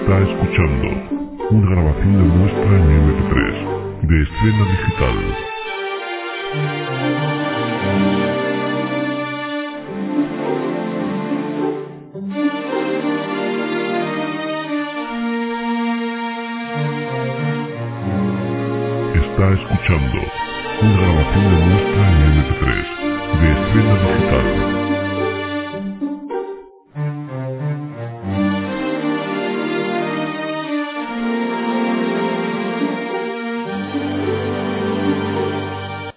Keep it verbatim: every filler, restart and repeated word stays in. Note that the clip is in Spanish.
Está escuchando una grabación de muestra en eme pe tres de Escena Digital. Está escuchando una grabación de muestra en eme pe tres de Escena Digital.